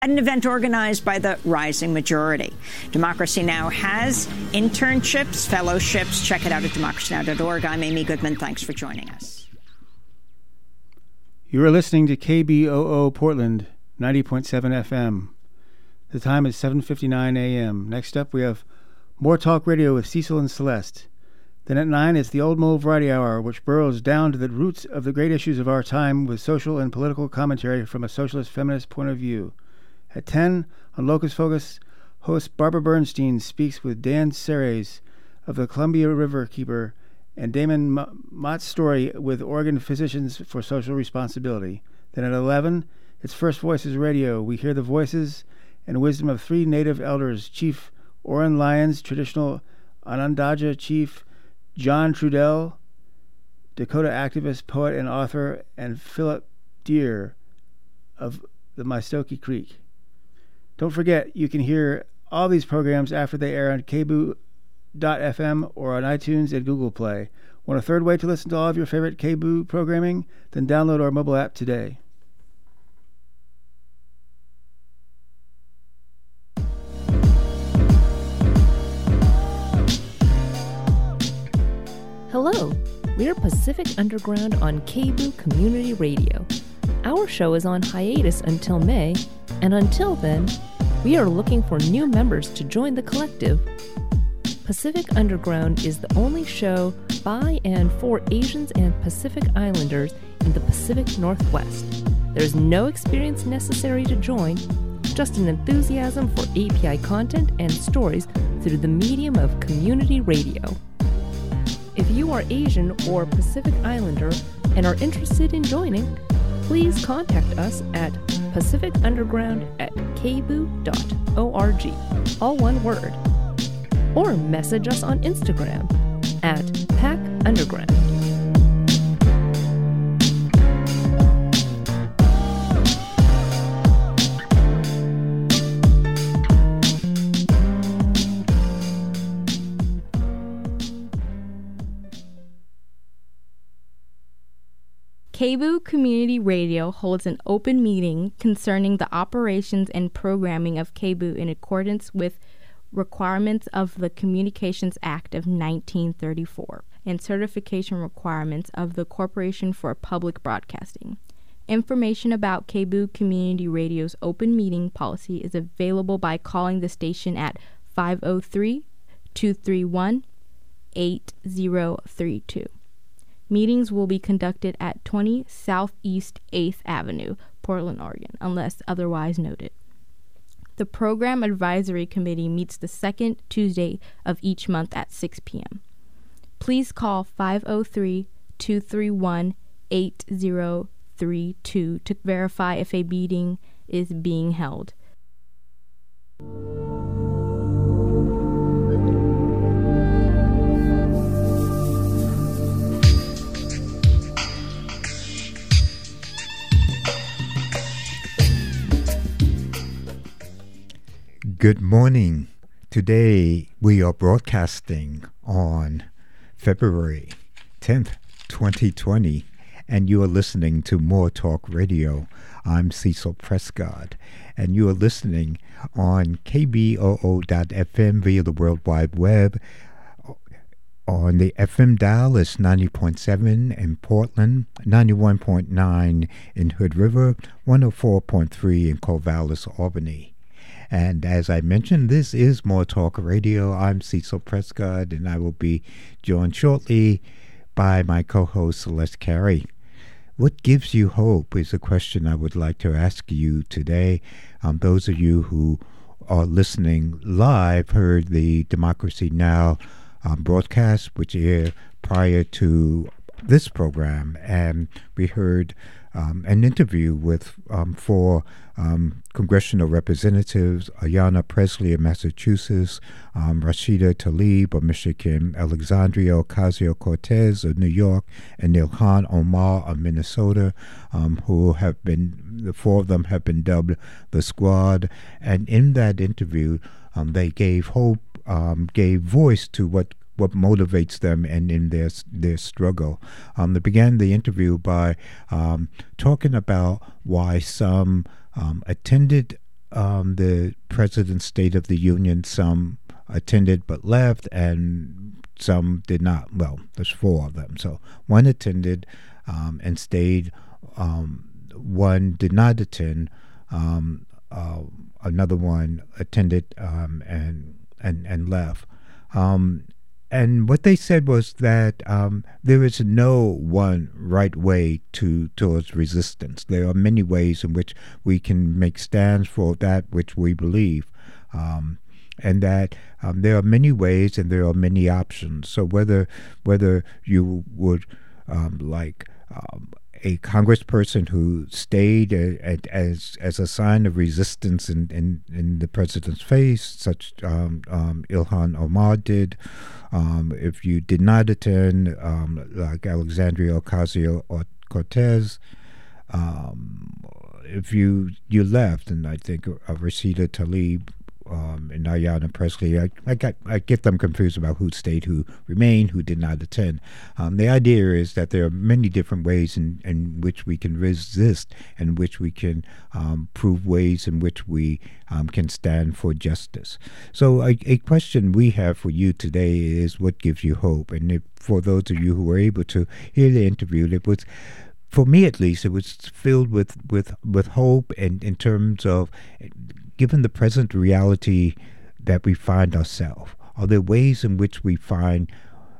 At an event organized by the Rising Majority. Democracy Now! Has internships, fellowships. Check it out at democracynow.org. I'm Amy Goodman. Thanks for joining us. You are listening to KBOO Portland, 90.7 FM. The time is 7:59 a.m. Next up, we have More Talk Radio with Cecil and Celeste. Then at 9, it's the Old Mole Variety Hour, which burrows down to the roots of the great issues of our time with social and political commentary from a socialist feminist point of view. At 10, on Locus Focus, host Barbara Bernstein speaks with Dan Ceres of the Columbia River Keeper and Damon Mott's story with Oregon Physicians for Social Responsibility. Then at 11, it's First Voices Radio. We hear the voices and wisdom of 3 Native elders, Chief Oren Lyons, traditional Onondaga Chief John Trudell, Dakota activist, poet, and author, and Philip Deere of the Mystoki Creek. Don't forget, you can hear all these programs after they air on KBOO.FM or on iTunes and Google Play. Want a third way to listen to all of your favorite KBOO programming? Then download our mobile app today. Hello, we're Pacific Underground on KBOO Community Radio. Our show is on hiatus until May, and until then, we are looking for new members to join the collective. Pacific Underground is the only show by and for Asians and Pacific Islanders in the Pacific Northwest. There's no experience necessary to join, just an enthusiasm for API content and stories through the medium of community radio. If you are Asian or Pacific Islander and are interested in joining, please contact us at pacifitunderground@kboo.org, all one word, or message us on Instagram at PACunderground. KBOO Community Radio holds an open meeting concerning the operations and programming of KBOO in accordance with requirements of the Communications Act of 1934 and certification requirements of the Corporation for Public Broadcasting. Information about KBOO Community Radio's open meeting policy is available by calling the station at 503-231-8032. Meetings will be conducted at 20 Southeast 8th Avenue, Portland, Oregon, unless otherwise noted. The Program Advisory Committee meets the second Tuesday of each month at 6 p.m. Please call 503-231-8032 to verify if a meeting is being held. Good morning. Today we are broadcasting on February 10th, 2020, and you are listening to More Talk Radio. I'm Cecil Prescott, and you are listening on KBOO.FM via the World Wide Web. On the FM dial, it's 90.7 in Portland, 91.9 in Hood River, 104.3 in Corvallis, Albany. And as I mentioned, this is More Talk Radio. I'm Cecil Prescott, and I will be joined shortly by my co-host, Celeste Carey. What gives you hope is a question I would like to ask you today. Those of you who are listening live heard the Democracy Now! Broadcast, which aired prior to this program, and we heard an interview with four congressional representatives: Ayanna Pressley of Massachusetts, Rashida Tlaib of Michigan, Alexandria Ocasio-Cortez of New York, and Ilhan Omar of Minnesota, who have been, the four of them have been dubbed the Squad. And in that interview, they gave hope, gave voice to what motivates them and in their struggle. They began the interview by talking about why some attended the President's State of the Union. Some attended but left, and some did not. Well, there's 4 of them. So one attended and stayed. One did not attend. Another one attended and left. And what they said was that there is no one right way towards resistance. There are many ways in which we can make stands for that which we believe, and that there are many ways and there are many options. So whether you would like a congressperson who stayed as a sign of resistance in the president's face, such Ilhan Omar did. If you did not attend, like Alexandria Ocasio-Cortez, if you left, and I think Rashida Tlaib and Ayanna Pressley, I get them confused about who stayed, who remained, who did not attend. The idea is that there are many different ways in which we can resist, and which we can prove ways in which we can stand for justice. So a question we have for you today is, what gives you hope? And for those of you who were able to hear the interview, it was, for me at least, it was filled with hope, and in terms of, given the present reality that we find ourselves, are there ways in which we find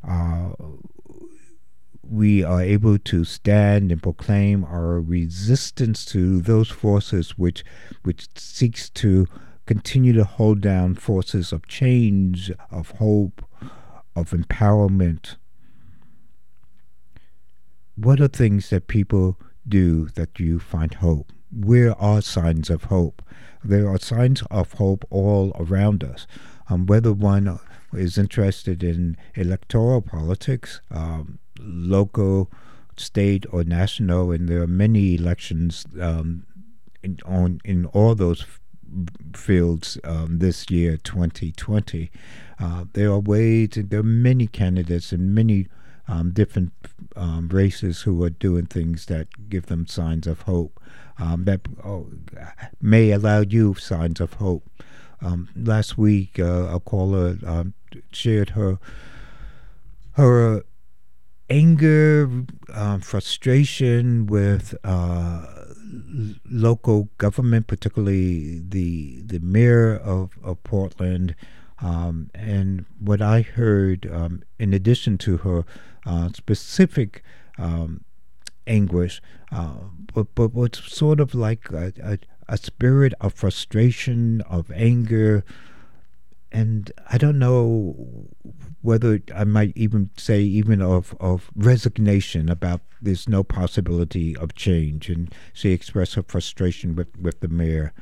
we are able to stand and proclaim our resistance to those forces which seeks to continue to hold down forces of change, of hope, of empowerment? What are things that people do that you find hope? Where are signs of hope? There are signs of hope all around us. Whether one is interested in electoral politics, local, state, or national, and there are many elections in all those fields this year, 2020. There are ways, there are many candidates and many different races who are doing things that give them signs of hope, that may allow you signs of hope. Last week, a caller shared her anger, frustration with local government, particularly the mayor of Portland. And what I heard, in addition to her specific anguish, but what's sort of like a spirit of frustration, of anger, and I don't know whether I might even say even of resignation about there's no possibility of change. And she expressed her frustration with the mayor.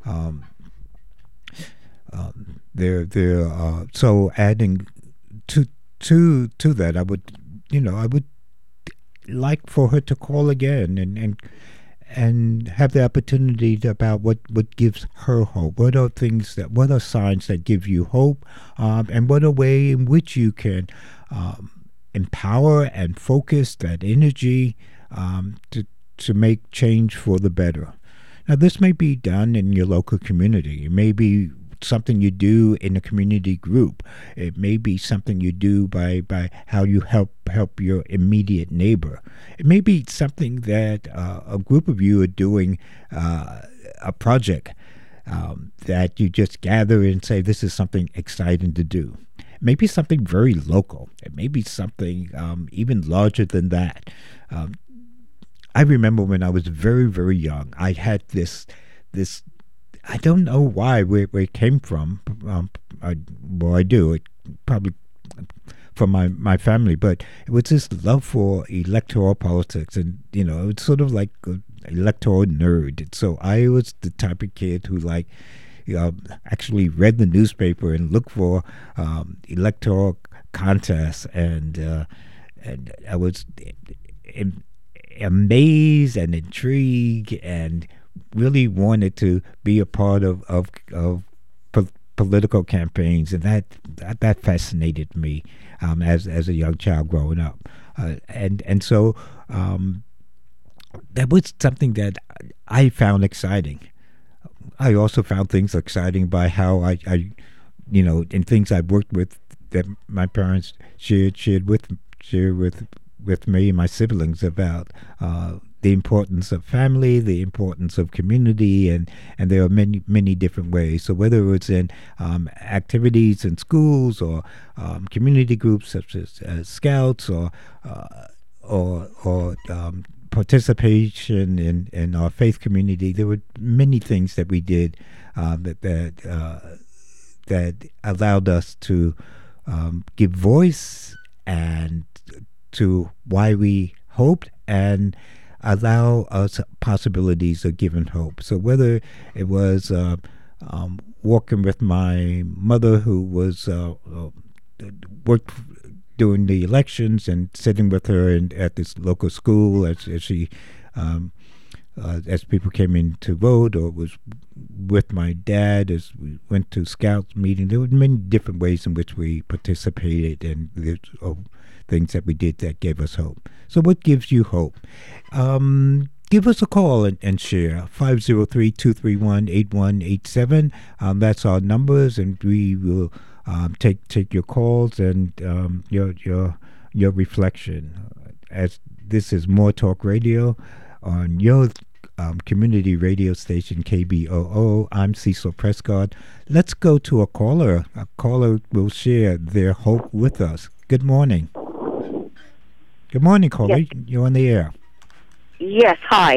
So adding to that, I would like for her to call again and have the opportunity about what gives her hope. What are signs that give you hope, and what a way in which you can empower and focus that energy to make change for the better. Now, this may be done in your local community. It may be something you do in a community group. It may be something you do by how you help your immediate neighbor. It may be something that a group of you are doing, a project that you just gather and say, this is something exciting to do. It may be something very local. It may be something even larger than that. I remember when I was very, very young, I had this I don't know where it came from. I do. It probably from my family, but it was this love for electoral politics, and it was sort of like an electoral nerd. So I was the type of kid who actually read the newspaper and looked for electoral contests, and I was amazed and intrigued and really wanted to be a part of political campaigns, and that fascinated me as a young child growing up, and so that was something that I found exciting. I also found things exciting by how I in things I've worked with that my parents shared with me and my siblings about the importance of family, the importance of community, and there are many different ways. So whether it's in activities in schools or community groups such as Scouts or participation in our faith community, there were many things that we did that allowed us to give voice and to why we hoped and allow us possibilities of giving hope. So whether it was walking with my mother, who was worked during the elections, and sitting with her at this local school as she as people came in to vote, or was with my dad as we went to Scouts meeting. There were many different ways in which we participated, and there's things that we did that gave us hope. So what gives you hope? Give us a call and share. 503-231-8187. That's our numbers, and we will take your calls and your reflection. As this is More Talk Radio on your community radio station, KBOO. I'm Cecil Prescott. Let's go to a caller. A caller will share their hope with us. Good morning. Good morning, caller. Yes. You're on the air. Yes, hi.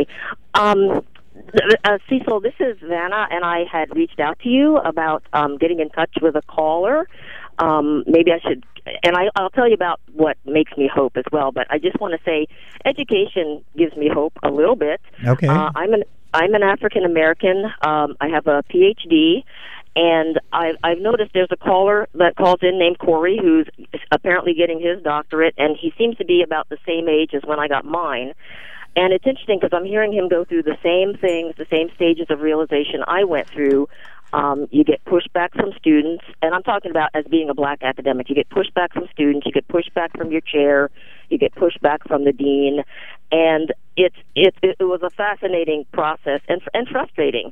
Cecil, this is Vanna, and I had reached out to you about getting in touch with a caller. Maybe I should, and I'll tell you about what makes me hope as well, but I just want to say education gives me hope a little bit. Okay. I'm an African American. I have a PhD, and I've noticed there's a caller that calls in named Corey, who's apparently getting his doctorate, and he seems to be about the same age as when I got mine. And it's interesting because I'm hearing him go through the same things, the same stages of realization I went through. You get pushback from students, and I'm talking about as being a black academic. You get pushback from students, you get pushback from your chair, you get pushback from the dean, and it was a fascinating process and frustrating.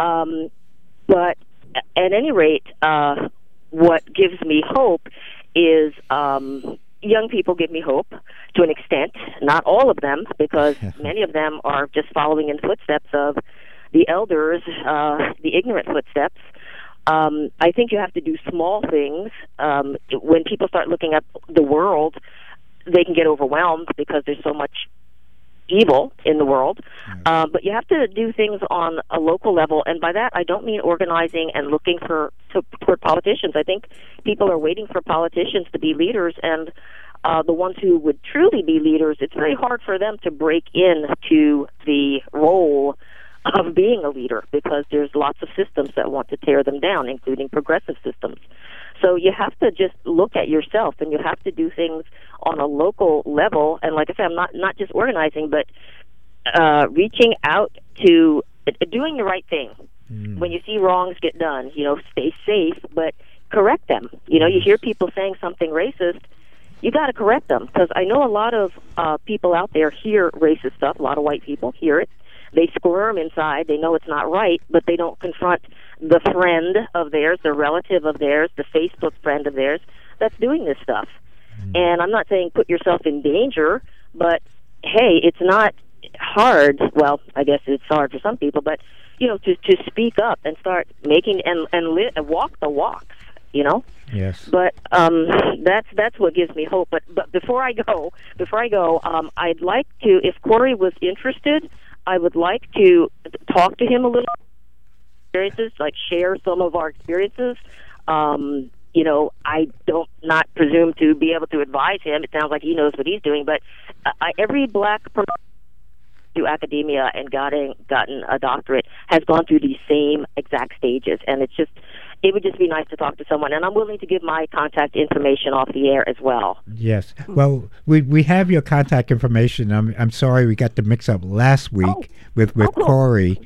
But at any rate, what gives me hope is young people give me hope to an extent, not all of them, because many of them are just following in footsteps of the elders, the ignorant footsteps. I think you have to do small things. When people start looking at the world, they can get overwhelmed because there's so much evil in the world. But you have to do things on a local level, and by that I don't mean organizing and looking for politicians. I think people are waiting for politicians to be leaders, and the ones who would truly be leaders, it's very hard for them to break into the role of being a leader because there's lots of systems that want to tear them down, including progressive systems. So you have to just look at yourself, and you have to do things on a local level. And like I said, I'm not just organizing, but reaching out to doing the right thing. When you see wrongs get done, stay safe, but correct them. You hear people saying something racist, you got to correct them, because I know a lot of people out there hear racist stuff. A lot of white people hear it. They squirm inside. They know it's not right, but they don't confront the friend of theirs, the relative of theirs, the Facebook friend of theirs that's doing this stuff. And I'm not saying put yourself in danger, but hey, it's not hard. Well, I guess it's hard for some people, but to speak up and start making and walk the walks. Yes. But that's what gives me hope. But before I go, I'd like to, if Corey was interested, I would like to talk to him a little. Experiences, like share some of our experiences. I don't not presume to be able to advise him. It sounds like he knows what he's doing, but every black person through academia and gotten a doctorate has gone through these same exact stages, and it would just be nice to talk to someone, and I'm willing to give my contact information off the air as well. Yes. Well, we have your contact information. I'm sorry we got the mix up last week with cool. Corey.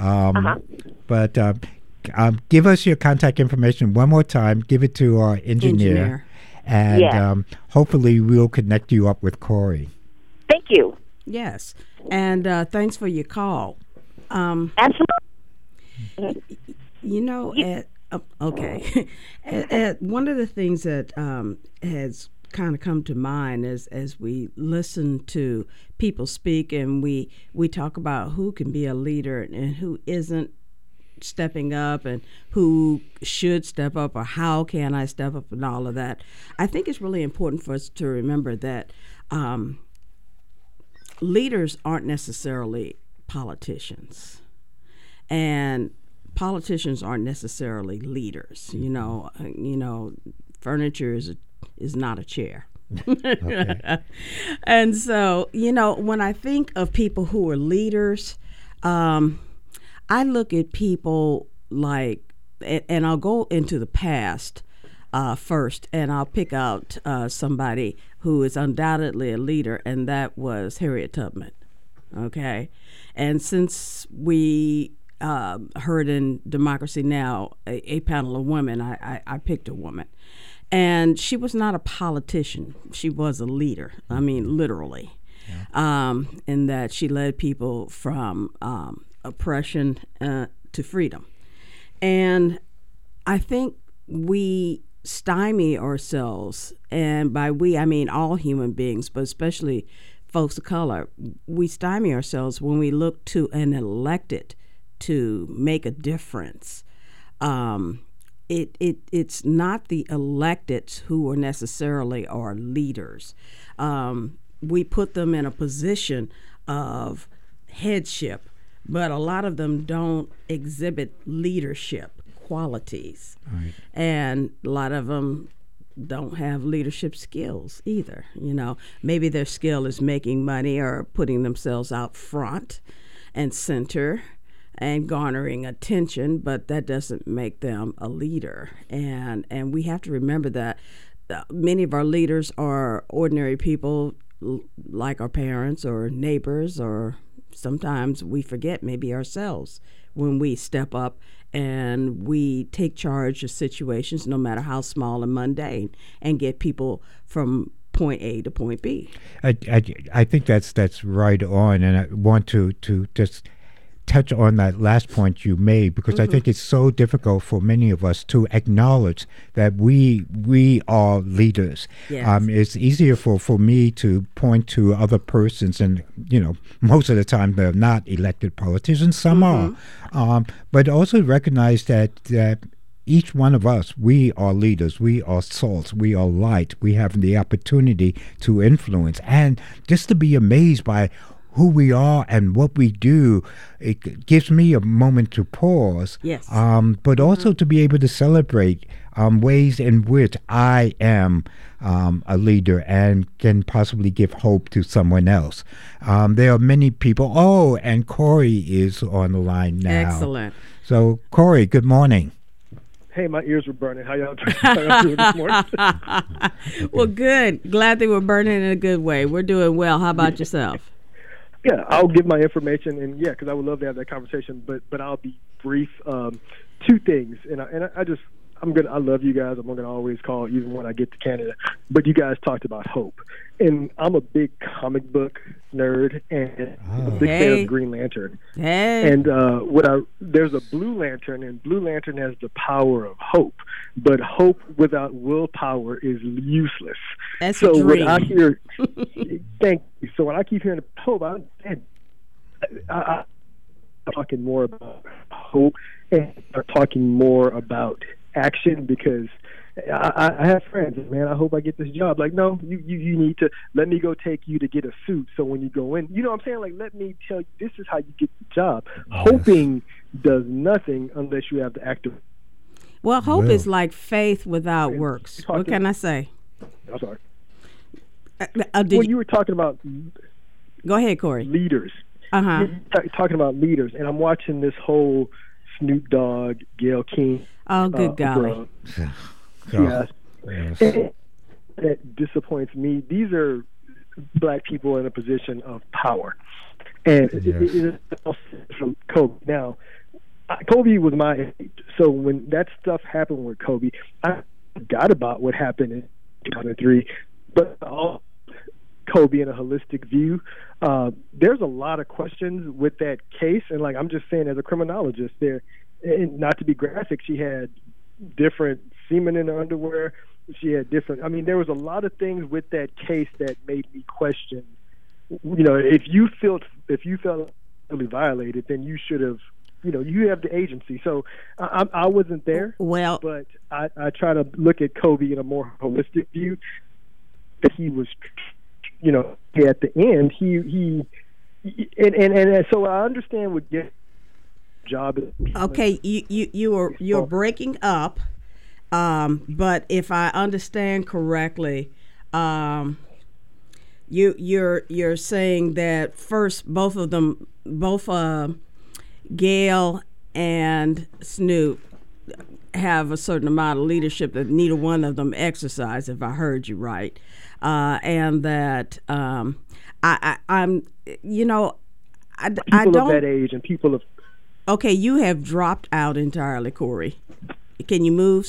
But give us your contact information one more time. Give it to our engineer. And hopefully we'll connect you up with Corey. Thank you. Yes. And thanks for your call. Absolutely. You know, okay. One of the things that has kind of come to mind as we listen to people speak, and we talk about who can be a leader and who isn't stepping up, and who should step up, or how can I step up, and all of that. I think it's really important for us to remember that leaders aren't necessarily politicians, and politicians aren't necessarily leaders. You know, furniture is not a chair. And so, you know, when I think of people who are leaders, I look at people like, and I'll go into the past first, and I'll pick out somebody who is undoubtedly a leader, and that was Harriet Tubman. Okay, and since we heard in Democracy Now! A panel of women, I picked a woman. And she was not a politician. She was a leader. I mean, literally. Yeah. In that she led people from oppression to freedom. And I think we stymie ourselves, and by we, I mean all human beings, but especially folks of color. We stymie ourselves when we look to an elected to make a difference. It's not the electeds who are necessarily our leaders. We put them in a position of headship, but a lot of them don't exhibit leadership qualities. Right. And a lot of them don't have leadership skills either. You know, maybe their skill is making money or putting themselves out front and center and garnering attention, but that doesn't make them a leader. And we have to remember that many of our leaders are ordinary people like our parents or neighbors, or sometimes we forget maybe ourselves when we step up and we take charge of situations, no matter how small and mundane, and get people from point A to point B. I think that's right on, and I want to just touch on that last point you made, because I think it's so difficult for many of us to acknowledge that we are leaders. Yes. It's easier for me to point to other persons, and you know, most of the time they're not elected politicians. Some are, but also recognize that each one of us, we are leaders, we are salts, we are light, we have the opportunity to influence, and just to be amazed by who we are and what we do, it gives me a moment to pause. Yes. But also to be able to celebrate ways in which I am a leader and can possibly give hope to someone else. There are many people. Oh, and Corey is on the line now. Excellent. So, Corey, good morning. Hey, my ears were burning. How y'all doing this morning? Well, good. Glad they were burning in a good way. We're doing well. How about yourself? Yeah, I'll give my information, and yeah, because I would love to have that conversation. But I'll be brief. Two things, and I love you guys. I'm gonna always call even when I get to Canada. But you guys talked about hope, and I'm a big comic book nerd and a big fan of Green Lantern. Hey. And there's a Blue Lantern, and Blue Lantern has the power of hope. But hope without willpower is useless. That's a dream. When I hear, thank you. So when I keep hearing hope, I'm talking more about hope and are talking more about action, because I have friends, man, I hope I get this job. Like, no, you need to let me go take you to get a suit. So when you go in, you know what I'm saying? Like, let me tell you, this is how you get the job. Yes. Hoping does nothing unless you have the active. Well, hope is like faith without works. What can I say? I'm sorry. When you were talking about... Go ahead, Corey. Leaders. Talking about leaders, and I'm watching this whole Snoop Dogg, Gayle King. Oh, good golly. Yes. That disappoints me. These are black people in a position of power. And it from Kobe. Now, Kobe was my age, so when that stuff happened with Kobe, I forgot about what happened in 2003. But Kobe in a holistic view, there's a lot of questions with that case, and like I'm just saying, as a criminologist, there and not to be graphic, she had different semen in her underwear. She had different. I mean, there was a lot of things with that case that made me question. If you felt really violated, then you should have. You have the agency. So I wasn't there. Well, but I try to look at Kobe in a more holistic view. That he was, at the end, and so I understand what your job is. Okay, you're breaking up, but if I understand correctly, you're saying that first both Gail and Snoop have a certain amount of leadership that neither one of them exercise, if I heard you right, and that I'm people I don't of that age and people of. Okay, you have dropped out entirely, Corey. Can you move?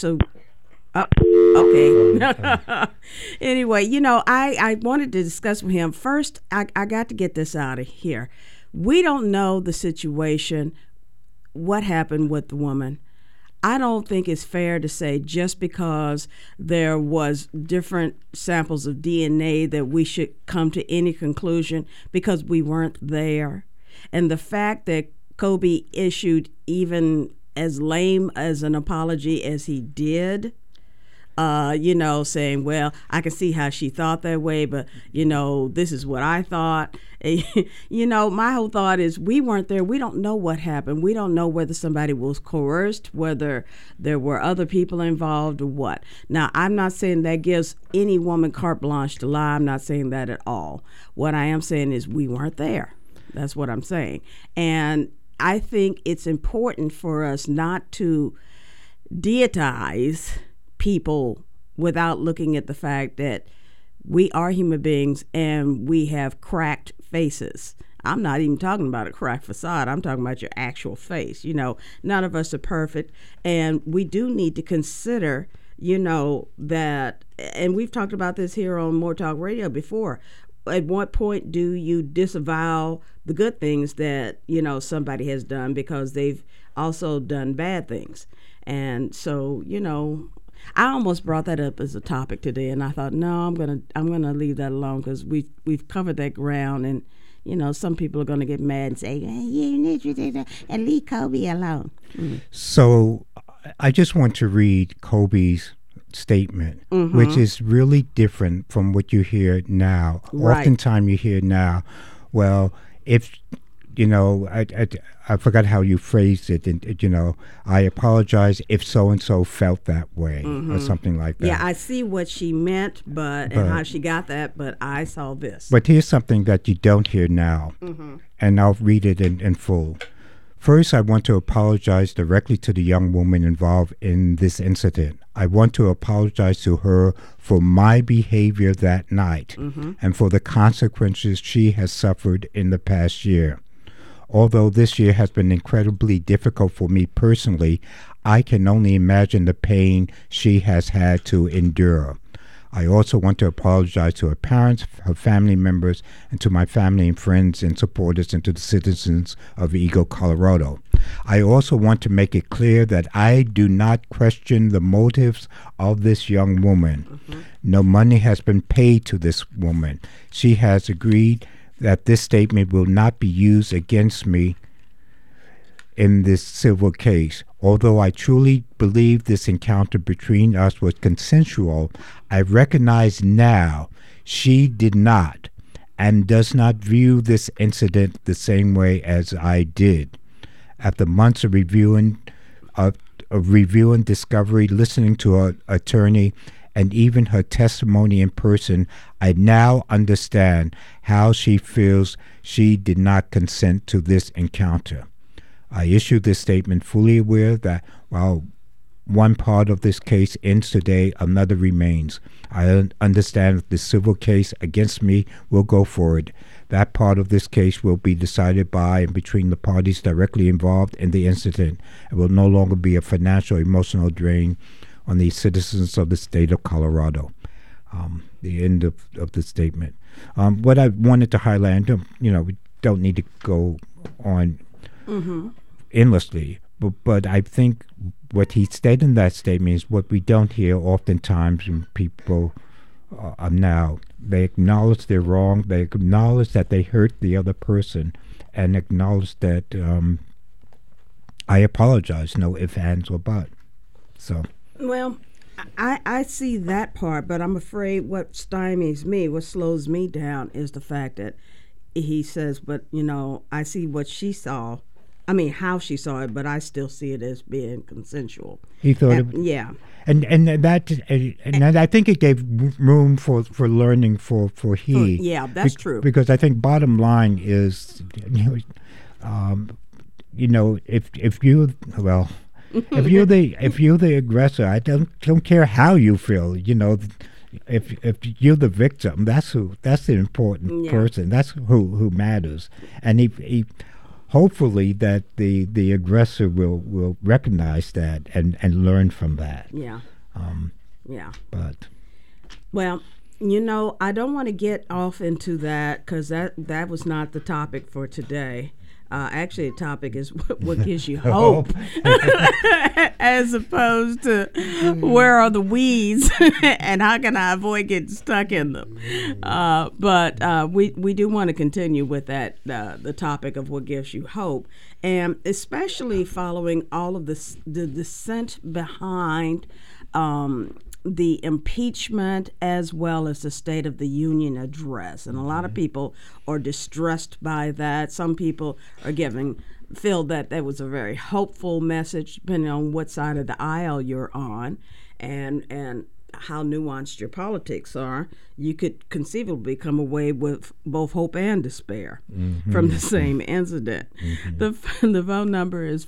Okay. Anyway, I wanted to discuss with him. First, I got to get this out of here. We don't know the situation, what happened with the woman. I don't think it's fair to say just because there was different samples of DNA that we should come to any conclusion because we weren't there. And the fact that Kobe issued even as lame as an apology as he did, saying, well, I can see how she thought that way, but, this is what I thought. My whole thought is we weren't there. We don't know what happened. We don't know whether somebody was coerced, whether there were other people involved or what. Now, I'm not saying that gives any woman carte blanche to lie. I'm not saying that at all. What I am saying is we weren't there. That's what I'm saying. And I think it's important for us not to deitize people without looking at the fact that we are human beings and we have cracked faces. I'm not even talking about a cracked facade. I'm talking about your actual face. None of us are perfect. And we do need to consider, that, and we've talked about this here on More Talk Radio before. At what point do you disavow the good things that, somebody has done because they've also done bad things? And so, I almost brought that up as a topic today, and I thought, no, I'm gonna leave that alone because we've covered that ground, and some people are gonna get mad and say, hey, you need to and leave Kobe alone. Mm. So I just want to read Kobe's statement, which is really different from what you hear now. Right. Oftentimes you hear now, well, if I forgot how you phrased it, and I apologize if so and so felt that way, or something like that. Yeah, I see what she meant, and how she got that, but I saw this. But here's something that you don't hear now, and I'll read it in full. First, I want to apologize directly to the young woman involved in this incident. I want to apologize to her for my behavior that night and for the consequences she has suffered in the past year. Although this year has been incredibly difficult for me personally, I can only imagine the pain she has had to endure. I also want to apologize to her parents, her family members, and to my family and friends and supporters, and to the citizens of Eagle, Colorado. I also want to make it clear that I do not question the motives of this young woman. No money has been paid to this woman. She has agreed that this statement will not be used against me in this civil case. Although I truly believe this encounter between us was consensual, I recognize now she did not and does not view this incident the same way as I did. After months of reviewing discovery, listening to her attorney, and even her testimony in person, I now understand how she feels she did not consent to this encounter. I issue this statement fully aware that while one part of this case ends today, another remains. I understand that the civil case against me will go forward. That part of this case will be decided by and between the parties directly involved in the incident. It will no longer be a financial or emotional drain on the citizens of the state of Colorado. The end of the statement. What I wanted to highlight, we don't need to go on endlessly, but I think what he stated in that statement is what we don't hear oftentimes when people now. They acknowledge they're wrong. They acknowledge that they hurt the other person, and acknowledge that I apologize. No ifs, ands, or buts. So. Well, I see that part, but I'm afraid what stymies me, what slows me down, is the fact that he says, but, I see what she saw. I mean, how she saw it, but I still see it as being consensual. He thought yeah. And I think it gave room for learning for he. Yeah, that's true. Because I think bottom line is, if you're the aggressor, I don't care how you feel. If you're the victim, that's the important person. That's who matters. And he hopefully that the aggressor will recognize that and learn from that. Yeah. But. Well, I don't want to get off into that because that was not the topic for today. Actually, the topic is what gives you hope, as opposed to where are the weeds and how can I avoid getting stuck in them. But we do want to continue with that, the topic of what gives you hope, and especially following all of the dissent behind the impeachment as well as the State of the Union address. And a lot of people are distressed by that. Some people are feel that that was a very hopeful message, depending on what side of the aisle you're on and how nuanced your politics are. You could conceivably come away with both hope and despair from the same incident. The phone number is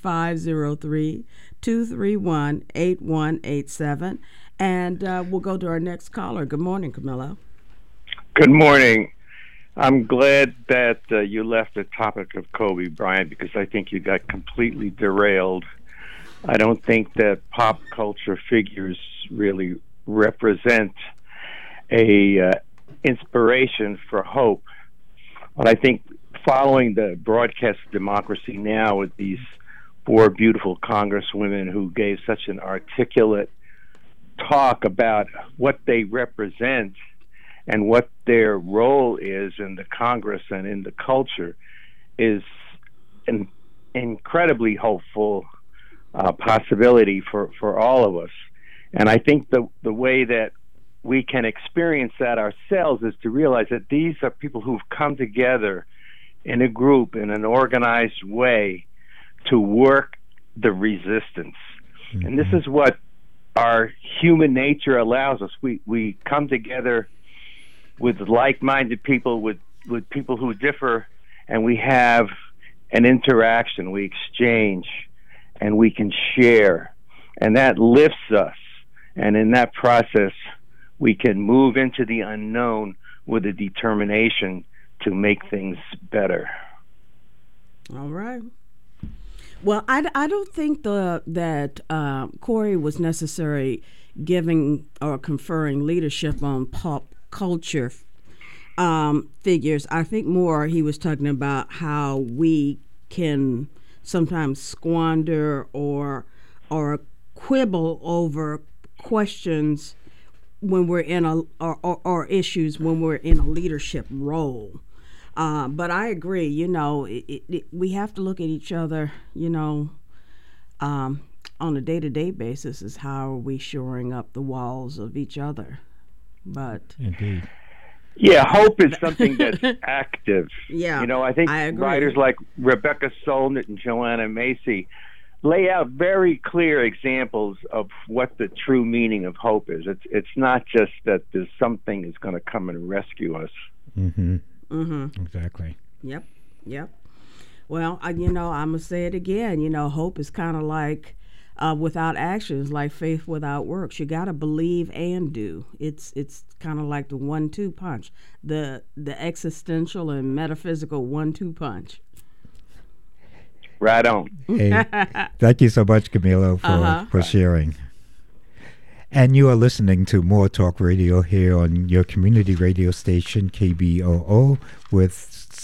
503-231-8187. And we'll go to our next caller. Good morning, Camilo. Good morning. I'm glad that you left the topic of Kobe Bryant because I think you got completely derailed. I don't think that pop culture figures really represent a inspiration for hope. But I think following the broadcast of Democracy Now! With these four beautiful congresswomen who gave such an articulate talk about what they represent and what their role is in the Congress and in the culture is an incredibly hopeful possibility for all of us. And I think the way that we can experience that ourselves is to realize that these are people who've come together in a group, in an organized way, to work the resistance. And this is what our human nature allows us. We come together with like-minded people, with people who differ, and we have an interaction. We exchange, and we can share, and that lifts us. And in that process, we can move into the unknown with a determination to make things better. All right. Well, I don't think that Corey was necessarily giving or conferring leadership on pop culture figures. I think more he was talking about how we can sometimes squander or quibble over questions when we're in or issues when we're in a leadership role. But I agree, we have to look at each other, on a day-to-day basis is how are we shoring up the walls of each other. But indeed. Yeah, hope is something that's active. Yeah, I think writers like Rebecca Solnit and Joanna Macy lay out very clear examples of what the true meaning of hope is. It's not just that there's something that's going to come and rescue us. Exactly. Yep. Well, I'm gonna say it again. Hope is kind of like without actions, like faith without works. You got to believe and do. It's kind of like the 1-2 punch, the existential and metaphysical 1-2 punch. Right on. Hey, thank you so much, Camilo, for sharing. And you are listening to More Talk Radio here on your community radio station, KBOO, with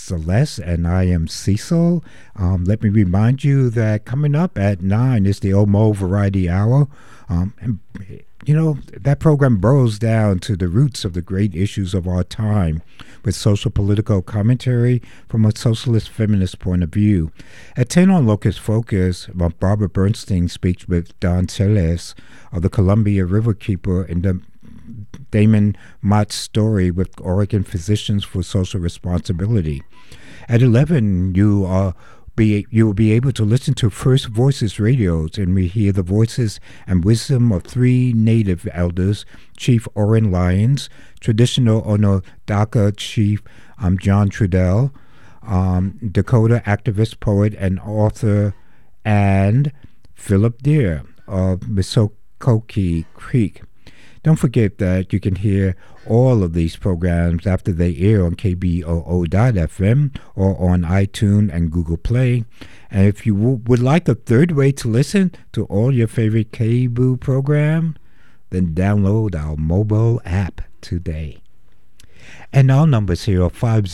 Celeste, and I am Cecil. Let me remind you that coming up at 9 is the Omo Variety Hour. And you know, that program burrows down to the roots of the great issues of our time with social political commentary from a socialist feminist point of view. At 10 on Locust Focus, Barbara Bernstein speaks with Don Celes of the Columbia Riverkeeper in the Damon Mott's story with Oregon Physicians for Social Responsibility. At 11, you will be able to listen to First Voices Radios, and we hear the voices and wisdom of 3 Native elders, Chief Oren Lyons, traditional Onondaga Chief John Trudell, Dakota activist, poet, and author, and Philip Deere of Misokoki Creek. Don't forget that you can hear all of these programs after they air on KBOO.FM or on iTunes and Google Play. And if you would like a third way to listen to all your favorite KBOO program, then download our mobile app today. And our numbers here are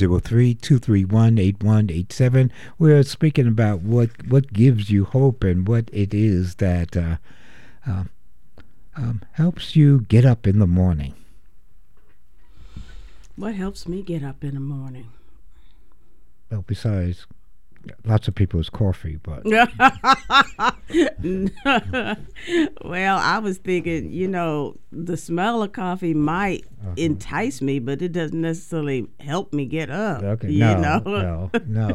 503-231-8187. We're speaking about what gives you hope and what it is that helps you get up in the morning. What helps me get up in the morning? Well, besides lots of people's coffee, but well, I was thinking, you know, the smell of coffee might entice me, but it doesn't necessarily help me get up. Okay, no.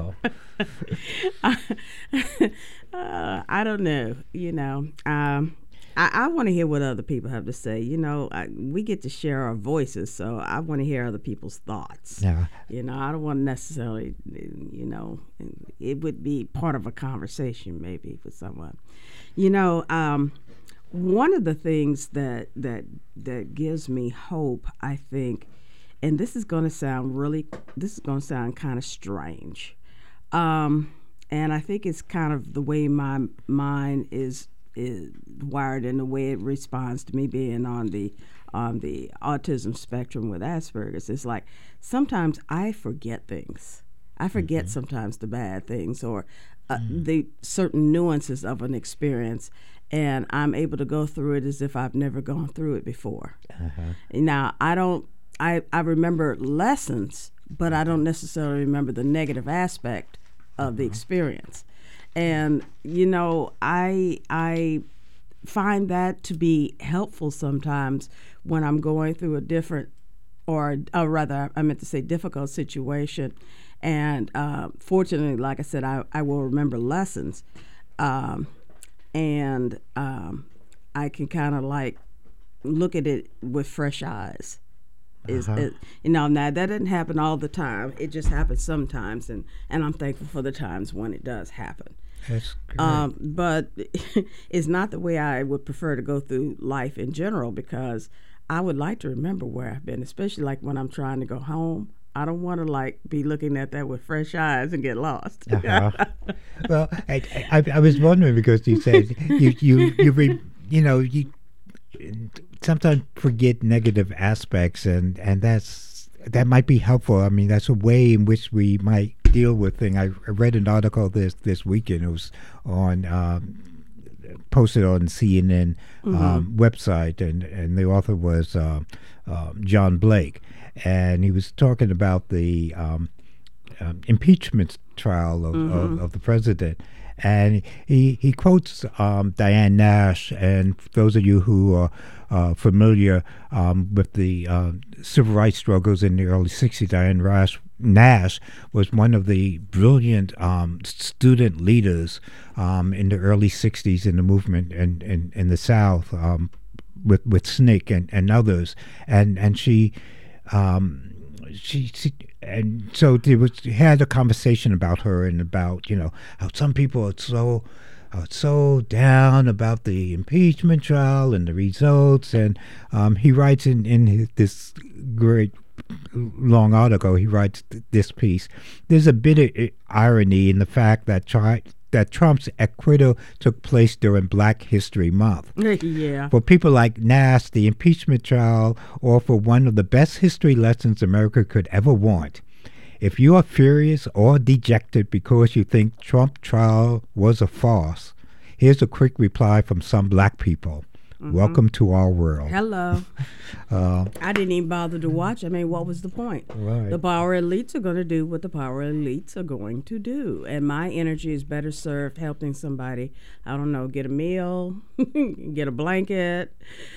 I don't know. You know, I want to hear what other people have to say. You know, we get to share our voices, so I want to hear other people's thoughts. Yeah. You know, I don't want to necessarily, you know, it would be part of a conversation maybe with someone. You know, one of the things that gives me hope, I think, and this is going to sound kind of strange, and I think it's kind of the way my mind is wired and the way it responds to me being on the autism spectrum with Asperger's. It's like sometimes I forget things. I forget sometimes the bad things or the certain nuances of an experience, and I'm able to go through it as if I've never gone through it before. Now, I remember lessons, but I don't necessarily remember the negative aspect of the experience. And, you know, I find that to be helpful sometimes when I'm going through a different, or rather, I meant to say difficult situation. And fortunately, like I said, I will remember lessons. And I can kind of like look at it with fresh eyes. You know, now that doesn't happen all the time. It just happens sometimes, and I'm thankful for the times when it does happen. That's great. But it's not the way I would prefer to go through life in general, because I would like to remember where I've been, especially like when I'm trying to go home. I don't want to like be looking at that with fresh eyes and get lost. Well, I was wondering because you said you sometimes forget negative aspects, and that might be helpful. I mean, that's a way in which we might deal with things. I read an article this weekend. It was on posted on CNN website, and the author was John Blake, and he was talking about the impeachment trial of the president. And he quotes Diane Nash, and for those of you who are familiar with the civil rights struggles in the early 60s, Diane Nash was one of the brilliant student leaders in the early 60s in the movement in the South with SNCC and others. And she and so had a conversation about her and about, you know, how some people are so down about the impeachment trial and the results. And he writes in this great long article, he writes this piece: there's a bit of irony in the fact that Trump's acquittal took place during Black History Month. Yeah. For people like Nash, the impeachment trial offered one of the best history lessons America could ever want. If you are furious or dejected because you think Trump trial was a farce, here's a quick reply from some black people. Welcome to our world. Hello. I didn't even bother to watch. I mean, what was the point? Right. The power elites are going to do what the power elites are going to do. And my energy is better served helping somebody, I don't know, get a meal, get a blanket,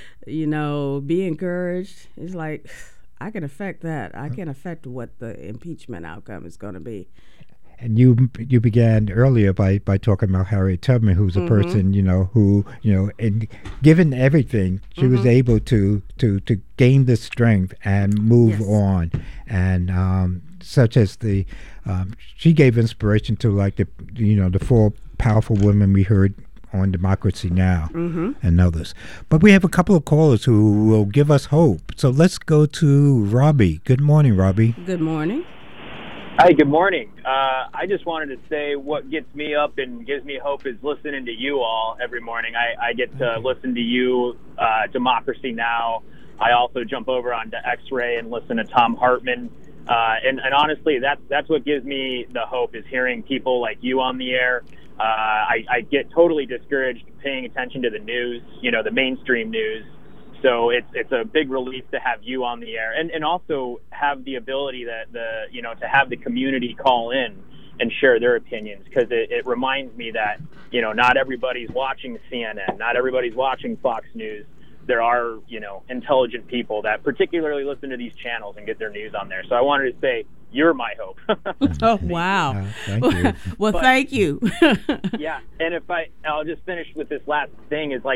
be encouraged. It's like, I can affect that. I can affect what the impeachment outcome is going to be. And you began earlier by talking about Harriet Tubman, who's a person, who, and given everything, she was able to gain the strength and move on. And such as she gave inspiration to the four powerful women we heard on Democracy Now! And others. But we have a couple of callers who will give us hope. So let's go to Robbie. Good morning, Robbie. Good morning. Hi, good morning. I just wanted to say what gets me up and gives me hope is listening to you all every morning. I get to listen to you, Democracy Now! I also jump over onto X-Ray and listen to Thom Hartmann. And honestly, that's what gives me the hope, is hearing people like you on the air. I get totally discouraged paying attention to the news, the mainstream news. So it's a big relief to have you on the air, and also have the ability to have the community call in and share their opinions, because it reminds me that not everybody's watching CNN, not everybody's watching Fox News. There are intelligent people that particularly listen to these channels and get their news on there. So I wanted to say you're my hope. Oh, wow. Thank you. Well, thank you. Yeah, and I'll just finish with this last thing, is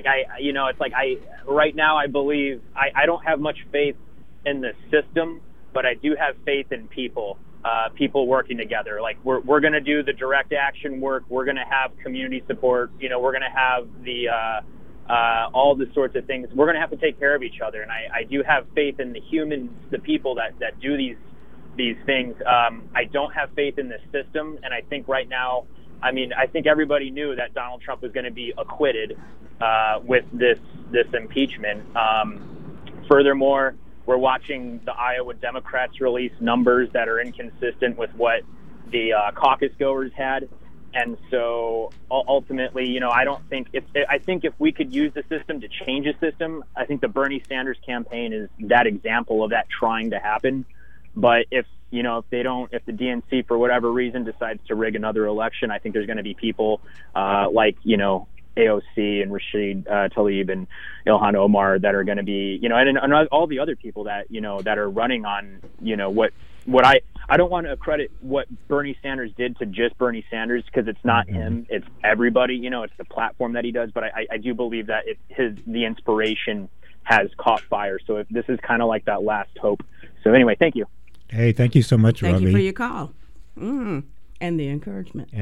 right now I believe I don't have much faith in the system, but I do have faith in people working together. Like we're going to do the direct action work. We're going to have community support. We're going to have the all the sorts of things. We're going to have to take care of each other, and I do have faith in the humans, the people that do these things. I don't have faith in the system, and I think right now, I think everybody knew that Donald Trump was going to be acquitted with this impeachment. Furthermore, we're watching the Iowa Democrats release numbers that are inconsistent with what the caucus goers had. And so ultimately, I think if we could use the system to change the system, I think the Bernie Sanders campaign is that example of that trying to happen. But if the DNC for whatever reason decides to rig another election, I think there's going to be people like AOC and Rashid Tlaib and Ilhan Omar that are going to be, and all the other people that that are running on what I don't want to credit what Bernie Sanders did to just Bernie Sanders, because it's not him, it's everybody. It's the platform that he does. But I do believe that the inspiration has caught fire. So if this is kind of like that last hope. So anyway, thank you. Hey, thank you so much, Robbie. Thank you for your call. And the encouragement.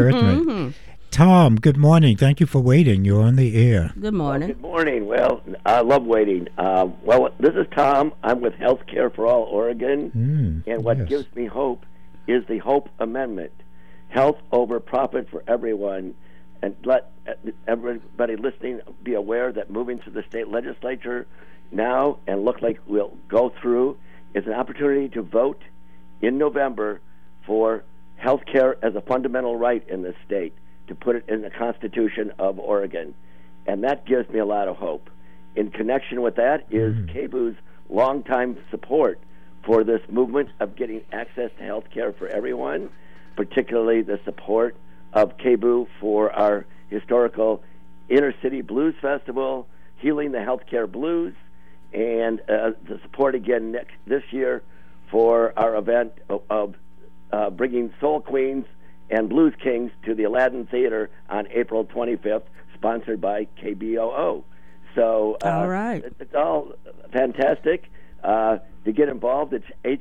Tom, good morning. Thank you for waiting. You're on the air. Good morning. Good morning. Well, I love waiting. This is Tom. I'm with Healthcare for All Oregon. And what gives me hope is the Hope Amendment. Health over profit for everyone. And let everybody listening be aware that moving to the state legislature now and look like we'll go through is an opportunity to vote in November for health care as a fundamental right in this state, to put it in the Constitution of Oregon. And that gives me a lot of hope. In connection with that is KBOO's longtime support for this movement of getting access to health care for everyone, particularly the support of KBOO for our historical Inner City Blues Festival, Healing the Healthcare Blues, and the support again this year for our event of bringing Soul Queens and Blues Kings to the Aladdin Theater on April 25th, sponsored by KBOO. So all right. It's all fantastic. To get involved, it's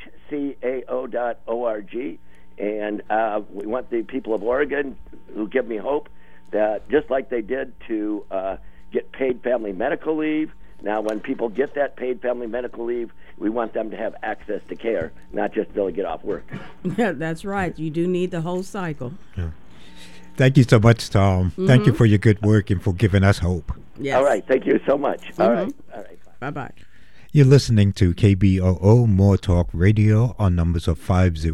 hhcao.org. And we want the people of Oregon who give me hope that just like they did to get paid family medical leave, now when people get that paid family medical leave, we want them to have access to care, not just be able to get off work. Yeah, that's right. You do need the whole cycle. Yeah. Thank you so much, Tom. Thank you for your good work and for giving us hope. Yes. All right. Thank you so much. All right. Bye-bye. You're listening to KBOO More Talk Radio on numbers of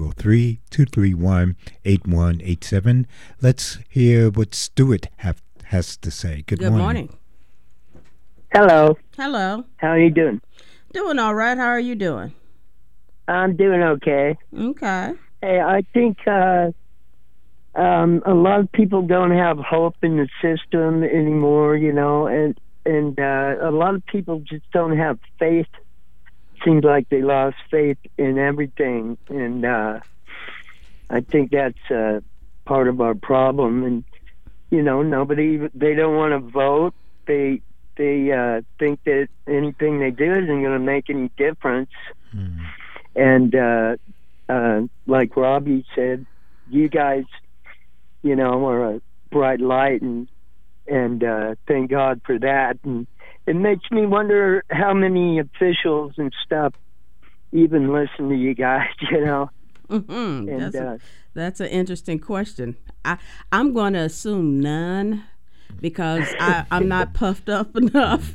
503-231-8187. Let's hear what Stuart has to say. Good morning. Hello. Hello. How are you doing? Doing all right. How are you doing? I'm doing okay. Okay. Hey, I think a lot of people don't have hope in the system anymore, you know, and a lot of people just don't have faith. Seems like they lost faith in everything, and I think that's part of our problem. And you know, they don't want to vote. They think that anything they do isn't going to make any difference. And like Robbie said, you guys, you know, are a bright light, and thank God for that. And it makes me wonder how many officials and stuff even listen to you guys, you know. Mm-hmm. And, that's an interesting question. I'm going to assume none, because I'm not puffed up enough.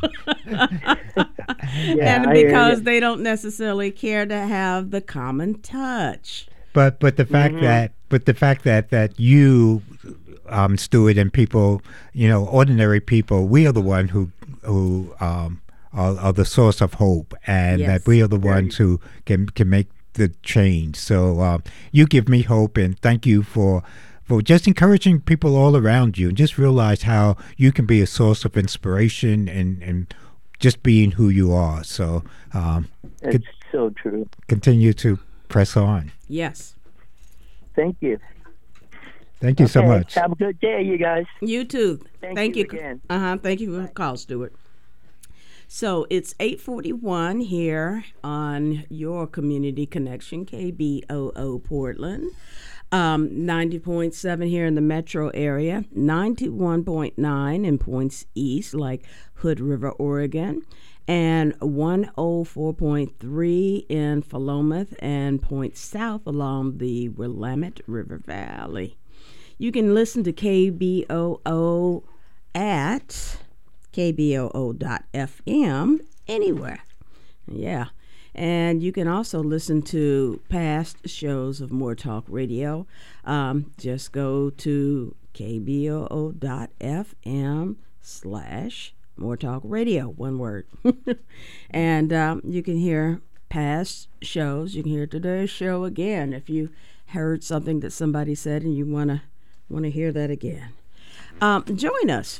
And because they don't necessarily care to have the common touch. But the fact that you, Stuart, and people, you know, ordinary people, we are the one who are the source of hope, and that we are the ones who can make the change. So you give me hope, and thank you for just encouraging people all around you, and just realize how you can be a source of inspiration and just being who you are. So it's so true. Continue to press on. Yes. Thank you. Thank you so much. Have a good day, you guys. You too. Thank you again. Thank you for the call, Stuart. So it's 8:41 here on your Community Connection, KBOO Portland. 90.7 here in the metro area, 91.9 in points east, like Hood River, Oregon, and 104.3 in Philomath and points south along the Willamette River Valley. You can listen to KBOO at kboo.fm anywhere. Yeah. And you can also listen to past shows of More Talk Radio. Just go to kboo.fm/More Talk Radio, one word. And you can hear past shows. You can hear today's show again if you heard something that somebody said and you want to hear that again. Join us,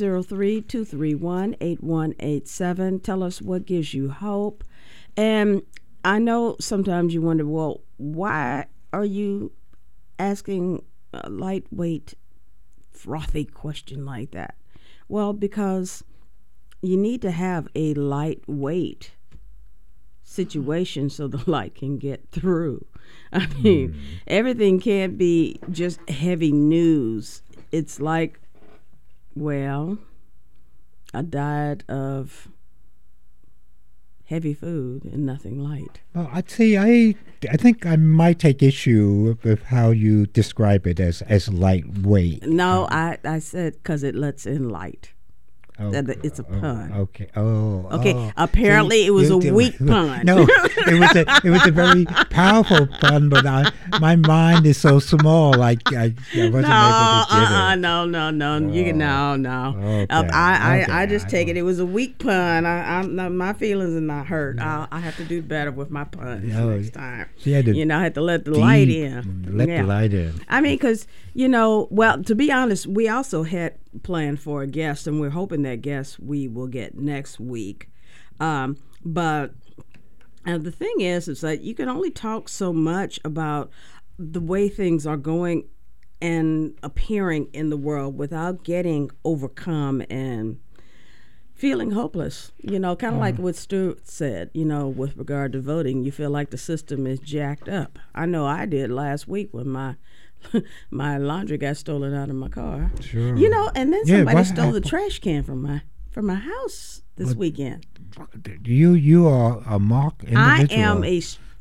503-231-8187. Tell us what gives you hope. And I know sometimes you wonder, well, why are you asking a lightweight, frothy question like that? Well, because you need to have a lightweight situation so the light can get through. I mean, everything can't be just heavy news. It's like, well, a diet of heavy food and nothing light. Well, I'd say I think I might take issue with how you describe it as lightweight. No, I said because it lets in light. Oh, it's a pun. Okay. Okay. Apparently, it was a weak pun. No, it was a very powerful pun, but my mind is so small. I wasn't able to get it. No. Okay. I just take it. It was a weak pun. My feelings are not hurt. I have to do better with my puns next time. So I had to let the light in. The light in. I mean, because well, to be honest, we also had planned for a guest, and we're hoping that guest we will get next week. But the thing is that you can only talk so much about the way things are going and appearing in the world without getting overcome and feeling hopeless. Kind of like what Stuart said, with regard to voting. You feel like the system is jacked up. I know I did last week when my laundry got stolen out of my car. Sure. And then somebody stole the trash can from my house this weekend. You are a mock individual. I am a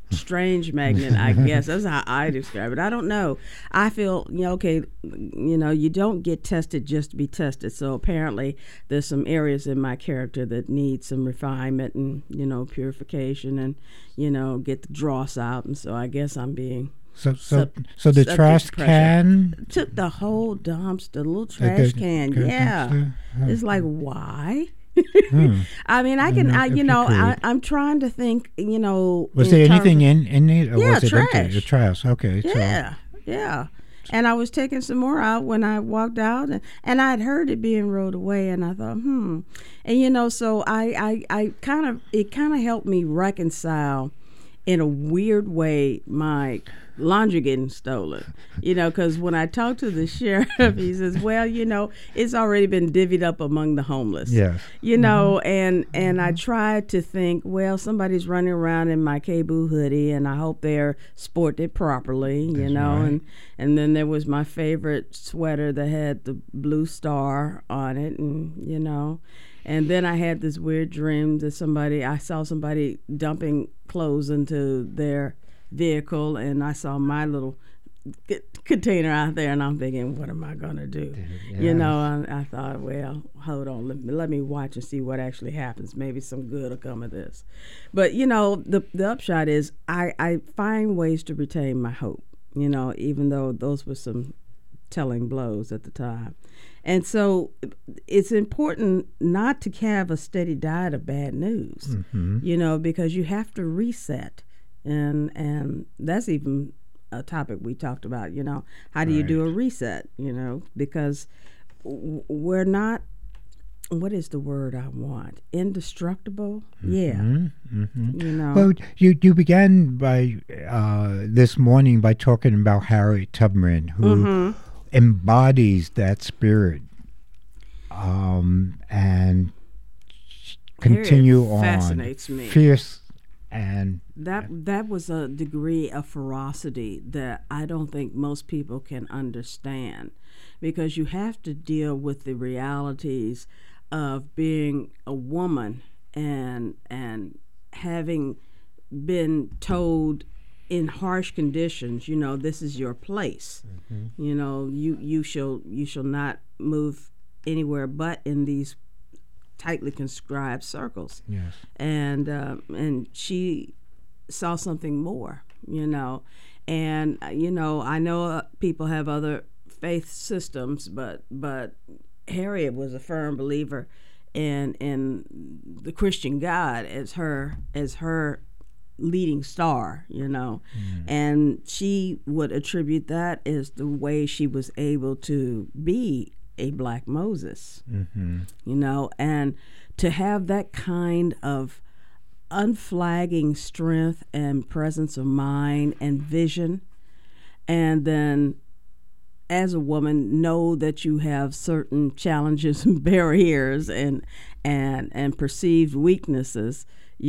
strange magnet, I guess. That's how I describe it. I don't know. I feel, okay, you don't get tested just to be tested. So apparently there's some areas in my character that need some refinement and, purification and, get the dross out. And so I guess I'm being... So the trash can took the whole dumpster, little trash can. Yeah, it's like, why? I mean, I'm trying to think. Was there anything in it? Or was it trash. Empty? The trash. Okay. Yeah. And I was taking some more out when I walked out, and I'd heard it being rolled away, and I thought, and so I kind of helped me reconcile, in a weird way, my laundry getting stolen, because when I talked to the sheriff, he says, well, it's already been divvied up among the homeless. Yes. And I tried to think, well, somebody's running around in my KBOO hoodie, and I hope they're sported properly, right. And then there was my favorite sweater that had the blue star on it, and and then I had this weird dream that I saw somebody dumping clothes into their vehicle, and I saw my little container out there, and I'm thinking, what am I going to do? Yes. I thought, well, hold on, let me watch and see what actually happens. Maybe some good will come of this. But, the upshot is I find ways to retain my hope, even though those were some telling blows at the time. And so it's important not to have a steady diet of bad news, because you have to reset. And that's even a topic we talked about, how do you do a reset, because we're not, what is the word I want? Indestructible? Yeah. Well, you began by this morning by talking about Harriet Tubman, who embodies that spirit, and continue Harriet on. Fascinates me. Fierce. And that was a degree of ferocity that I don't think most people can understand, because you have to deal with the realities of being a woman and having been told in harsh conditions, this is your place. You shall not move anywhere but in these tightly conscribed circles. Yes. And she saw something more, and I know people have other faith systems, but Harriet was a firm believer in the Christian God as her leading star, and she would attribute that as the way she was able to be a Black Moses, and to have that kind of unflagging strength and presence of mind and vision, and then as a woman know that you have certain challenges and barriers and perceived weaknesses,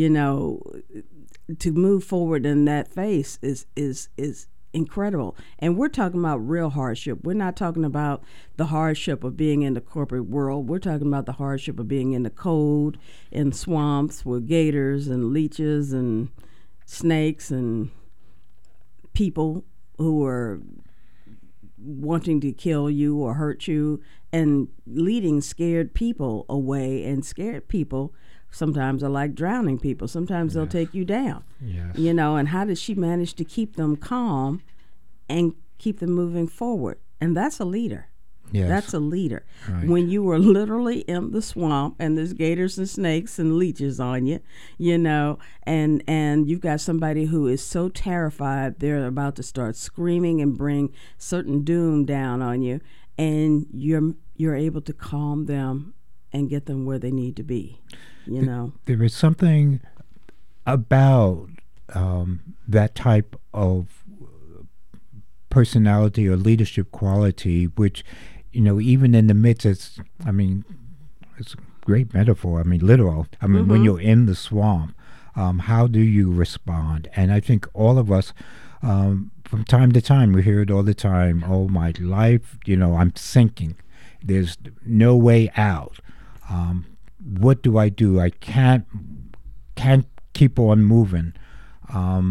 to move forward in that face is incredible. And we're talking about real hardship. We're not talking about the hardship of being in the corporate world. We're talking about the hardship of being in the cold, in swamps with gators and leeches and snakes and people who are wanting to kill you or hurt you, and leading scared people away. And scared people sometimes are like drowning people. Sometimes they'll take you down. Yes. And how did she manage to keep them calm and keep them moving forward? And that's a leader. Yes. That's a leader. Right. When you were literally in the swamp and there's gators and snakes and leeches on you, and you've got somebody who is so terrified they're about to start screaming and bring certain doom down on you, and you're able to calm them and get them where they need to be. There is something about that type of personality or leadership quality, which, even in the midst, it's a great metaphor. Literal. When you're in the swamp, how do you respond? And I think all of us, from time to time, we hear it all the time. Oh, my life, I'm sinking. There's no way out. What do? I can't keep on moving.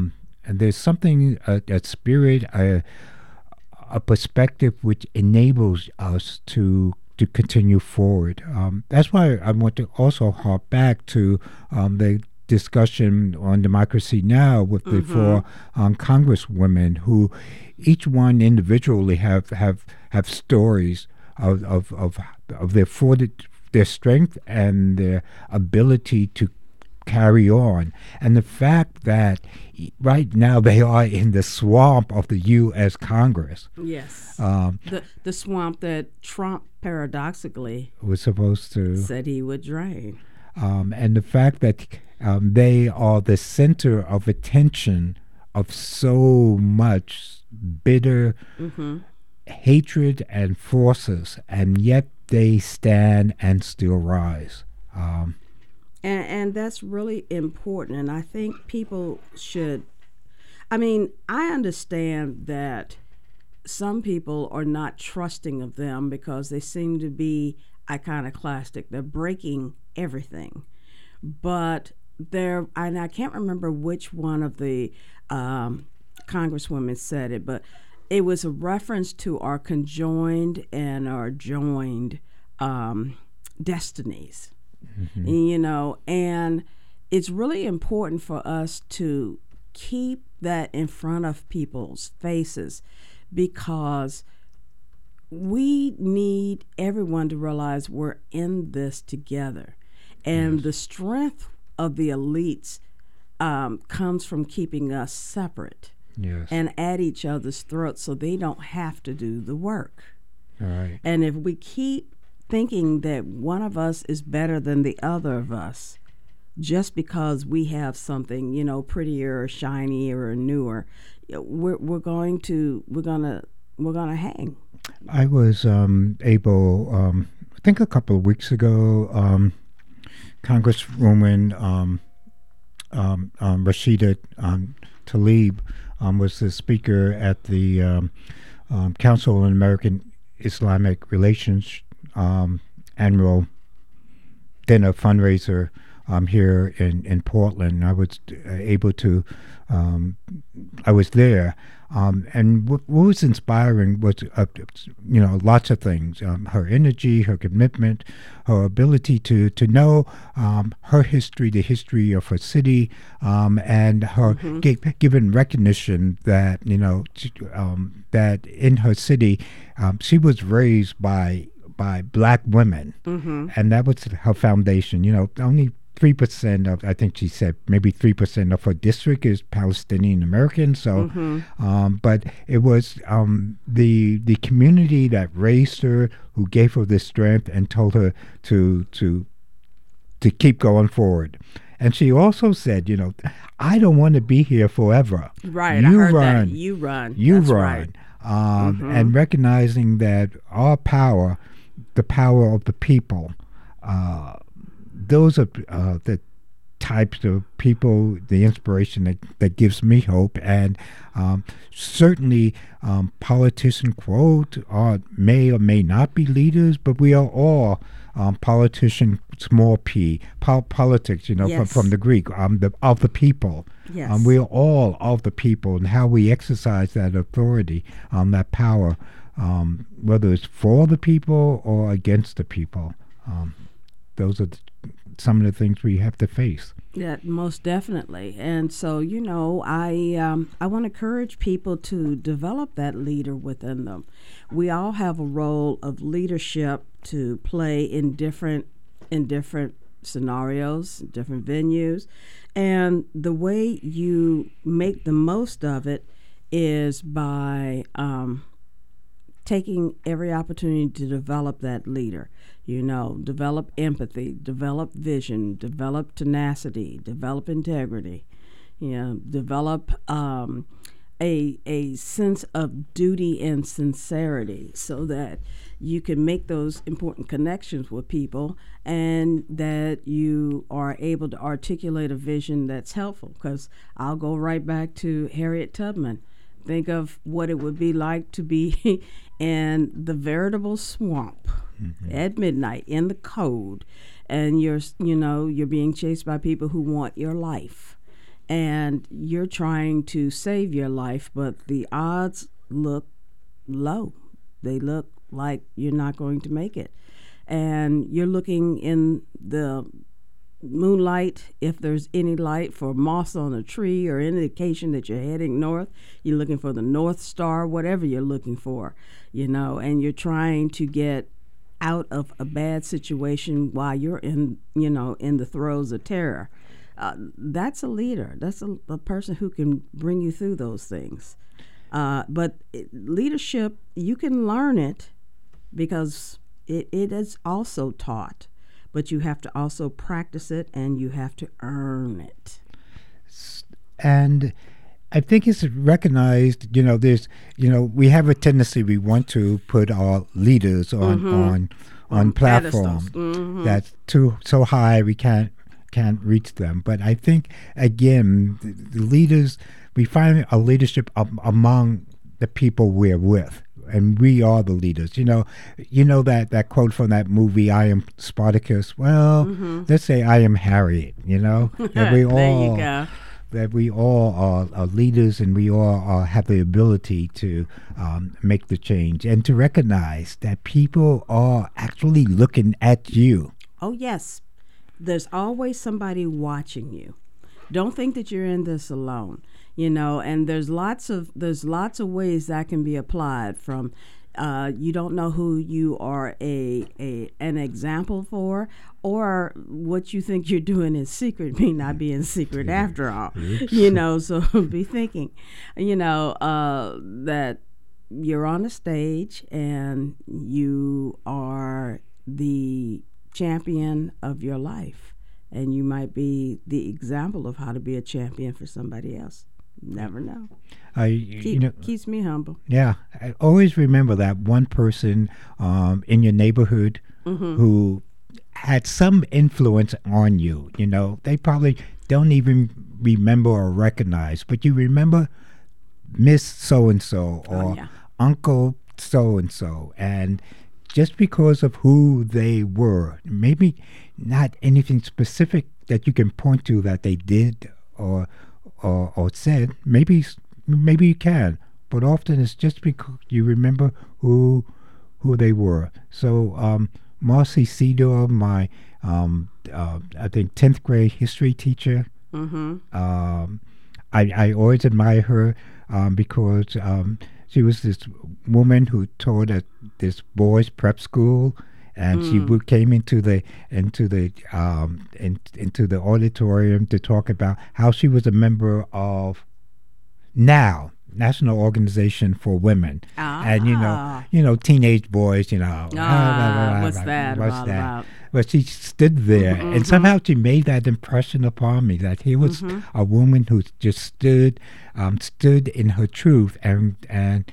And there's something, a spirit, a perspective which enables us to continue forward. That's why I want to also harp back to the discussion on Democracy Now! With the four congresswomen who each one individually have stories of their strength and their ability to carry on, and the fact that right now they are in the swamp of the U.S. Congress. Yes, the swamp that Trump paradoxically was supposed to said he would drain, and the fact that they are the center of attention of so much bitter hatred and forces, and yet they stand and still rise. And that's really important. And I think people should, I understand that some people are not trusting of them because they seem to be iconoclastic. They're breaking everything. But and I can't remember which one of the congresswomen said it, but it was a reference to our conjoined and our joined destinies. And it's really important for us to keep that in front of people's faces, because we need everyone to realize we're in this together. And the strength of the elites comes from keeping us separate and at each other's throats so they don't have to do the work. All right. And if we keep thinking that one of us is better than the other of us just because we have something, prettier or shinier or newer, we're gonna hang. I was able, I think a couple of weeks ago, Congresswoman Rashida Tlaib was the speaker at the Council on American Islamic Relations annual dinner fundraiser here in Portland. I was able to, I was there, and what was inspiring was, lots of things. Her energy, her commitment, her ability to know her history, the history of her city, and her given recognition that, that in her city, she was raised by black women, and that was her foundation. Only 3% of, I think she said, maybe 3% of her district is Palestinian American. So, but it was the community that raised her, who gave her the strength and told her to keep going forward. And she also said, I don't want to be here forever. Right, I heard that. You run. That's right. And recognizing that our power, the power of the people, those are the types of people, the inspiration that gives me hope. And certainly politicians, quote, may or may not be leaders, but we are all politicians, small p, politics, from the Greek, of the people. Yes. We are all of the people, and how we exercise that authority, that power, whether it's for the people or against the people. Those are some of the things we have to face. Yeah, most definitely. And so, I want to encourage people to develop that leader within them. We all have a role of leadership to play in different scenarios, different venues. And the way you make the most of it is by taking every opportunity to develop that leader. Develop empathy, develop vision, develop tenacity, develop integrity, develop a sense of duty and sincerity, so that you can make those important connections with people and that you are able to articulate a vision that's helpful. Because I'll go right back to Harriet Tubman. Think of what it would be like to be in the veritable swamp at midnight in the cold, and you're being chased by people who want your life, and you're trying to save your life, but the odds look low. They look like you're not going to make it. And you're looking in the moonlight, if there's any light, for moss on a tree or indication that you're heading north. You're looking for the North Star, whatever you're looking for, and you're trying to get out of a bad situation while you're in the throes of terror. That's a leader. That's a person who can bring you through those things. But leadership, you can learn it because it is also taught, but you have to also practice it and you have to earn it. And I think it's recognized, there's, we have a tendency, we want to put our leaders on platforms that's so high we can't reach them. But I think, again, the leaders, we find a leadership among the people we're with. And we are the leaders. That quote from that movie, I Am Spartacus. Well, let's say I am Harriet, that we all, there you go. That we all are leaders, and we all have the ability to make the change and to recognize that people are actually looking at you. Oh, yes. There's always somebody watching you. Don't think that you're in this alone. And there's lots of ways that can be applied. From you don't know who you are an example for, or what you think you're doing in secret may not be in secret after all. So be thinking, that you're on a stage and you are the champion of your life, and you might be the example of how to be a champion for somebody else. Never know. Keeps me humble. Yeah, I always remember that one person in your neighborhood who had some influence on you. They probably don't even remember or recognize, but you remember Miss So-and-so or Uncle So-and-so, and just because of who they were, maybe not anything specific that you can point to that they did or said. Maybe you can, but often it's just because you remember who they were. So Marcy Cedar, my I think 10th grade history teacher, I always admire her because she was this woman who taught at this boys' prep school. And she came into the auditorium to talk about how she was a member of National Organization for Women, and teenage boys, what's that about? But she stood there, and somehow she made that impression upon me that here was a woman who just stood in her truth, and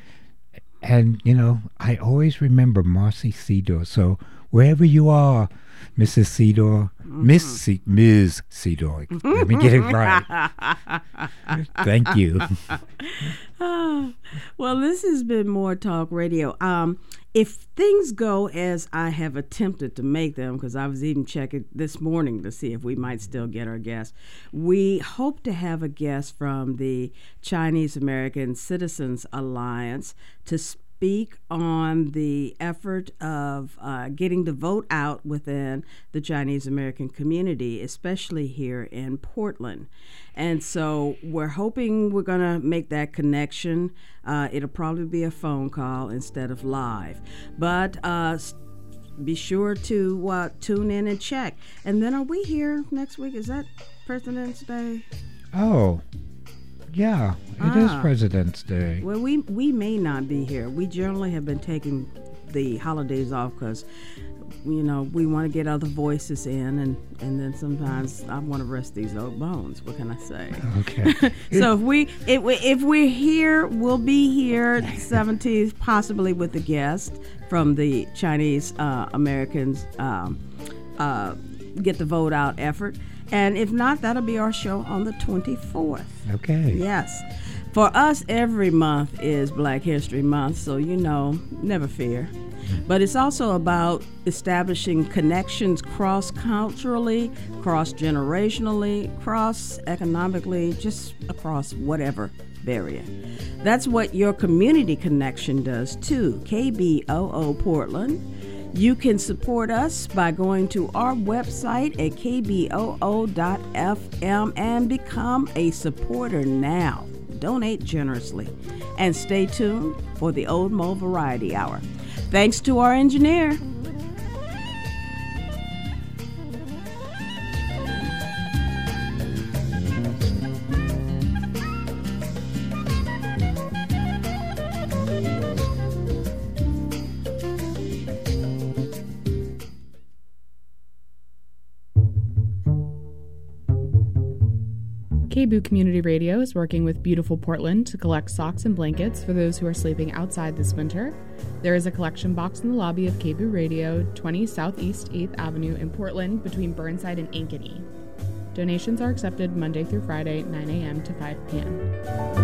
I always remember Marcy Cedar. So wherever you are, Mrs. Cedar, Ms. Cedar, let me get it right. Thank you. Well, this has been More Talk Radio. If things go as I have attempted to make them, because I was even checking this morning to see if we might still get our guest, we hope to have a guest from the Chinese American Citizens Alliance to speak on the effort of getting the vote out within the Chinese American community, especially here in Portland. And so we're hoping we're going to make that connection. It'll probably be a phone call instead of live. But be sure to tune in and check. And then are we here next week? Is that President's Day? Oh, yeah, it is President's Day. Well, we may not be here. We generally have been taking the holidays off because, we want to get other voices in, and then sometimes I want to rest these old bones. What can I say? Okay. So if we're here, we'll be here 17th, possibly with a guest from the Chinese Americans Get the Vote Out effort. And if not, that'll be our show on the 24th. Okay. Yes. For us, every month is Black History Month, so never fear. But it's also about establishing connections cross-culturally, cross-generationally, cross-economically, just across whatever barrier. That's what your community connection does too, KBOO Portland. You can support us by going to our website at kboo.fm and become a supporter now. Donate generously. And stay tuned for the Old Mo Variety Hour. Thanks to our engineer. KBOO Community Radio is working with Beautiful Portland to collect socks and blankets for those who are sleeping outside this winter. There is a collection box in the lobby of KBOO Radio, 20 Southeast 8th Avenue in Portland between Burnside and Ankeny. Donations are accepted Monday through Friday, 9 a.m. to 5 p.m.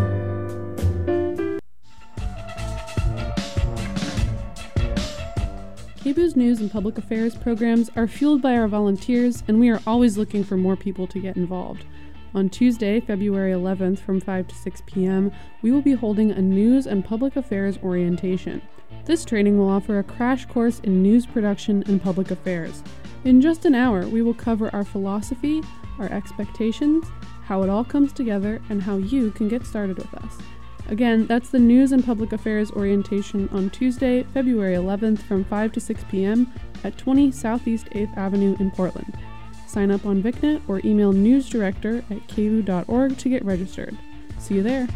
KBOO's news and public affairs programs are fueled by our volunteers, and we are always looking for more people to get involved. On Tuesday, February 11th from 5 to 6 p.m., we will be holding a news and public affairs orientation. This training will offer a crash course in news production and public affairs. In just an hour, we will cover our philosophy, our expectations, how it all comes together, and how you can get started with us. Again, that's the News and Public Affairs orientation on Tuesday, February 11th from 5 to 6 p.m. at 20 Southeast 8th Avenue in Portland. Sign up on VicNet or email newsdirector@kboo.org to get registered. See you there.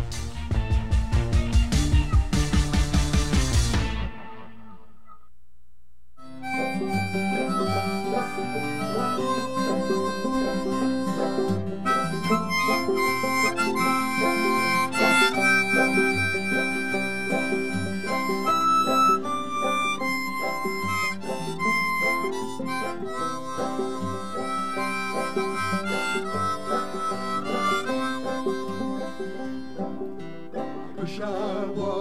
Shall